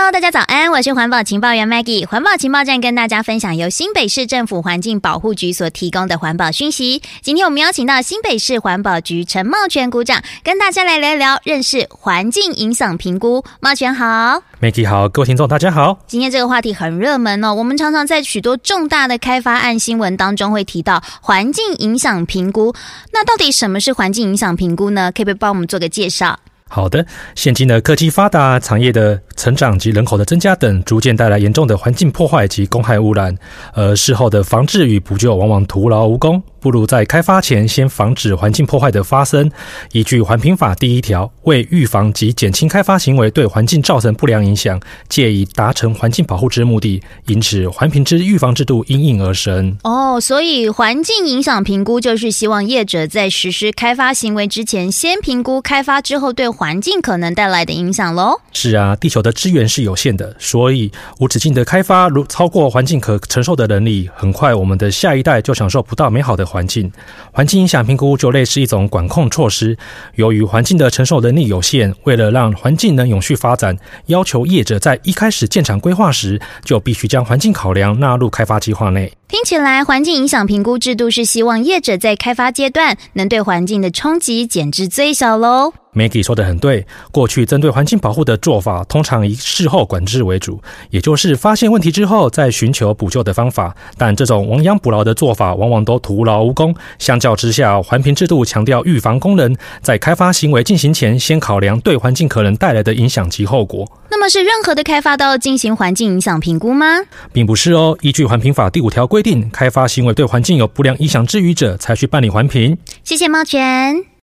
Hello， 大家早安，我是环保情报员 Maggie。环保情报站跟大家分享由新北市政府环境保护局所提供的环保讯息。今天我们邀请到新北市环保局陈茂全股长，跟大家来聊聊认识环境影响评估。茂全好。 Maggie 好，各位听众大家好。 今天这个话题很热门哦，我们常常在许多重大的开发案新闻当中会提到环境影响评估。那到底什么是环境影响评估呢？可以不可以帮我们做个介绍？ 好的，现今的科技发达、产业的成长及人口的增加等，逐渐带来严重的环境破坏及公害污染，而事后的防治与补救往往徒劳无功，不如在开发前先防止环境破坏的发生。依据环评法第1条，为预防及减轻开发行为对环境造成不良影响，借以达成环境保护之目的，因此环评之预防制度因应而生。 所以环境影响评估就是希望业者在实施开发行为之前，先评估开发之后对环境可能带来的影响咯。 是啊，地球的资源是有限的，所以无止境的开发如超过环境可承受的能力，很快我们的下一代就享受不到美好的环境。环境影响评估就类似一种管控措施，由于环境的承受能力有限，为了让环境能永续发展，要求业者在一开始建厂规划时，就必须将环境考量纳入开发计划内。 听起来环境影响评估制度是希望业者在开发阶段能对环境的冲击减至最小咯。 Maggie 说得很对，过去针对环境保护的做法通常以事后管制为主，也就是发现问题之后再寻求补救的方法，但这种亡羊补牢的做法往往都徒劳无功。相较之下，环评制度强调预防功能，在开发行为进行前先考量对环境可能带来的影响及后果。 那么是任何的开发都要进行环境影响评估吗？ 并不是哦，依据环评法第5条规定，开发行为对环境有不良影响之余者才去办理环评。 谢谢茂全。